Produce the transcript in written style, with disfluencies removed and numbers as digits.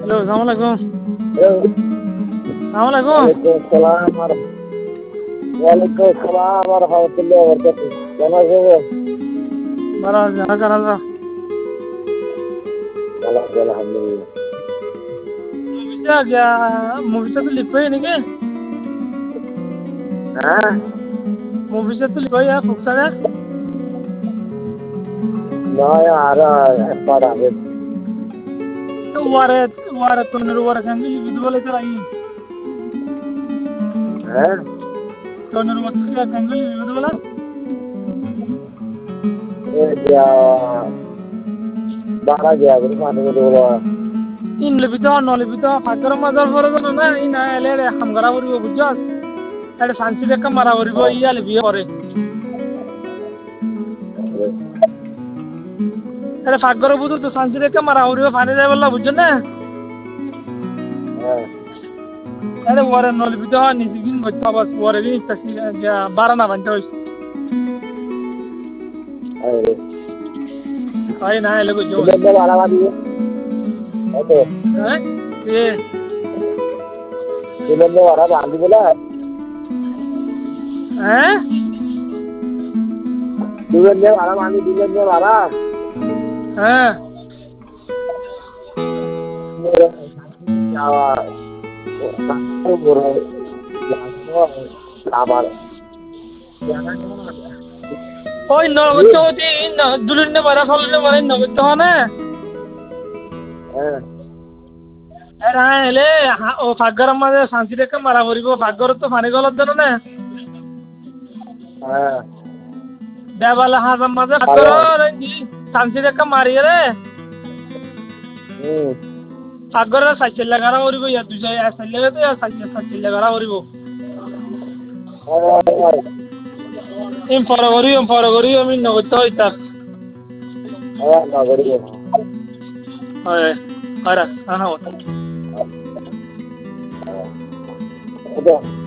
Hello, Assalamualaikum. Hello. Assalamualaikum. Waalaikumsalam warahmatullahi wabarakatuh. Selamat sore. Baras, jangan kalah. Alhamdulillah. Movie tu lipat ni ke? Hah? Movie tu lipat ya, fokus ada. Nah, ya ada pada ada. Waret tu neru kan ni video boleh terai. Hah? Tu neru kan ni video boleh. Dia bara dia bermana dulu. In lebih tu, no lebih tu. Agar mazal fokus na, in ele hamgara beri bujat. Ada fancy deka mara beri iya lebih ore. Ada fagar butuh tu fancy deka mara beri fane dah bela bujat na. Ada ore no lebih tu, ni sigin bujat bas ore ni tasi dia bara na bantai. Kaya na ele ko jo. Dia bara lagi. Oke. Ye. Dia bara bandi bola. Dia bara bandi dia bara. Jawa. Oh, no, betul tu. Dulu ni bara kalau ni bara no betul na. Era ele, oh fagar mana fancy deka mara beri fagar tu fane kalau tu na. Dah bala hasa mana fagar ni fancy deka mari re. Fagar cycle lagara beri ya tu saya cycle tu ya cycle lagara beri Im foragori amin no betul itu. Nagari. Ada, ana. Udah.